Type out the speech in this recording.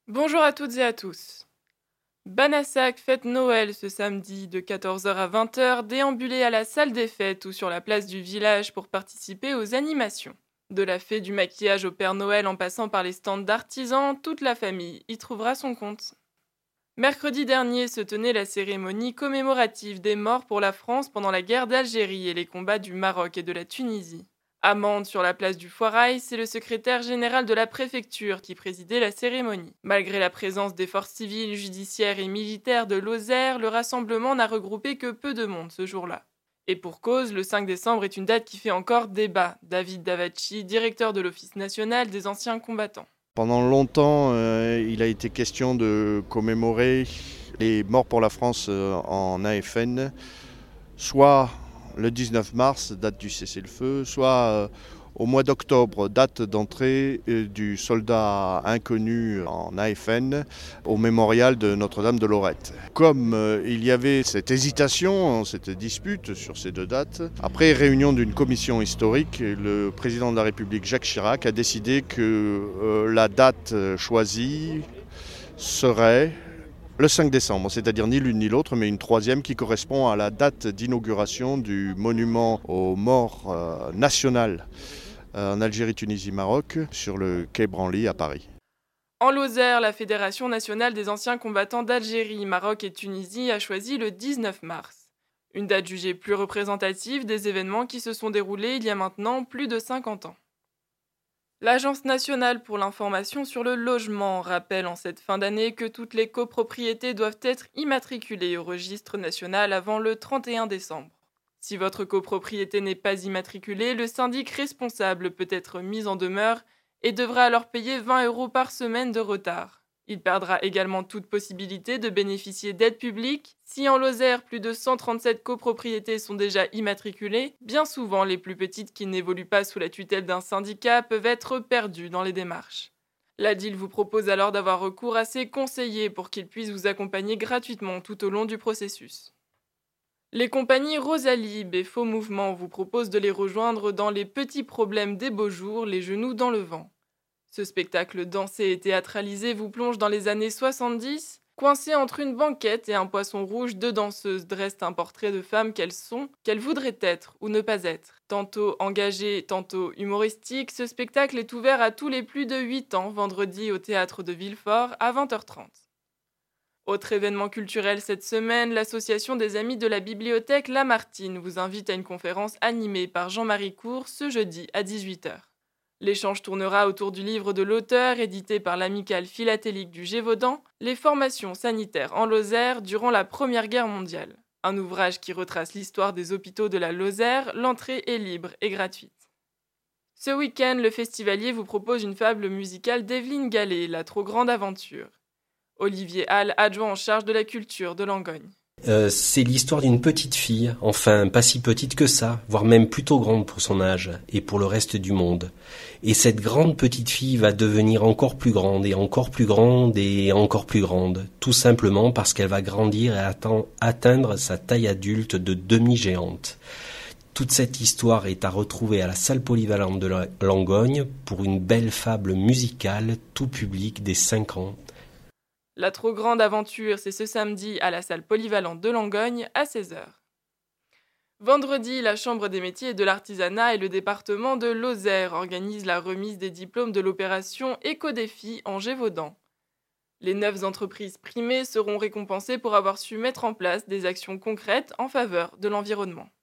Bonjour à toutes et à tous. Banassac fête Noël ce samedi de 14h à 20h, déambulez à la salle des fêtes ou sur la place du village pour participer aux animations. De la fée du maquillage au Père Noël en passant par les stands d'artisans, toute la famille y trouvera son compte. Mercredi dernier se tenait la cérémonie commémorative des morts pour la France pendant la guerre d'Algérie et les combats du Maroc et de la Tunisie. À Mende, sur la place du Foirail, c'est le secrétaire général de la préfecture qui présidait la cérémonie. Malgré la présence des forces civiles, judiciaires et militaires de Lozère, le rassemblement n'a regroupé que peu de monde ce jour-là. Et pour cause, le 5 décembre est une date qui fait encore débat. David Davacci, directeur de l'Office national des anciens combattants. Pendant longtemps, il a été question de commémorer les morts pour la France en AFN, soit le 19 mars, date du cessez-le-feu, soit au mois d'octobre, date d'entrée du soldat inconnu en AFN au mémorial de Notre-Dame de Lorette. Comme il y avait cette hésitation, cette dispute sur ces deux dates, après réunion d'une commission historique, le président de la République Jacques Chirac a décidé que la date choisie serait le 5 décembre, c'est-à-dire ni l'une ni l'autre, mais une troisième qui correspond à la date d'inauguration du monument aux morts national en Algérie, Tunisie, Maroc, sur le quai Branly à Paris. En Lozère, la Fédération nationale des anciens combattants d'Algérie, Maroc et Tunisie a choisi le 19 mars. Une date jugée plus représentative des événements qui se sont déroulés il y a maintenant plus de 50 ans. L'Agence nationale pour l'information sur le logement rappelle en cette fin d'année que toutes les copropriétés doivent être immatriculées au registre national avant le 31 décembre. Si votre copropriété n'est pas immatriculée, le syndic responsable peut être mis en demeure et devra alors payer 20 € par semaine de retard. Il perdra également toute possibilité de bénéficier d'aides publiques. Si en Lozère, plus de 137 copropriétés sont déjà immatriculées, bien souvent les plus petites qui n'évoluent pas sous la tutelle d'un syndicat peuvent être perdues dans les démarches. L'ADIL vous propose alors d'avoir recours à ses conseillers pour qu'ils puissent vous accompagner gratuitement tout au long du processus. Les compagnies Rosalib et Faux Mouvement vous proposent de les rejoindre dans Les Petits Problèmes des Beaux Jours, les genoux dans le vent. Ce spectacle dansé et théâtralisé vous plonge dans les années 70. Coincées entre une banquette et un poisson rouge, deux danseuses dressent un portrait de femmes qu'elles sont, qu'elles voudraient être ou ne pas être. Tantôt engagées, tantôt humoristiques, ce spectacle est ouvert à tous les plus de 8 ans, vendredi au Théâtre de Villefort à 20h30. Autre événement culturel cette semaine, l'association des Amis de la Bibliothèque Lamartine vous invite à une conférence animée par Jean-Marie Cour ce jeudi à 18h. L'échange tournera autour du livre de l'auteur, édité par l'Amicale philatélique du Gévaudan, Les formations sanitaires en Lozère durant la Première Guerre mondiale. Un ouvrage qui retrace l'histoire des hôpitaux de la Lozère, l'entrée est libre et gratuite. Ce week-end, le festivalier vous propose une fable musicale d'Evelyne Gallet, La trop grande aventure. Olivier Hall, adjoint en charge de la culture de Langogne. C'est l'histoire d'une petite fille, enfin pas si petite que ça, voire même plutôt grande pour son âge et pour le reste du monde. Et cette grande petite fille va devenir encore plus grande et encore plus grande et encore plus grande, tout simplement parce qu'elle va grandir et atteindre sa taille adulte de demi-géante. Toute cette histoire est à retrouver à la salle polyvalente de Langogne pour une belle fable musicale tout public des 5 ans. La trop grande aventure, c'est ce samedi à la salle polyvalente de Langogne à 16h. Vendredi, la Chambre des métiers et de l'artisanat et le département de Lozère organisent la remise des diplômes de l'opération Écodéfi en Gévaudan. Les 9 entreprises primées seront récompensées pour avoir su mettre en place des actions concrètes en faveur de l'environnement.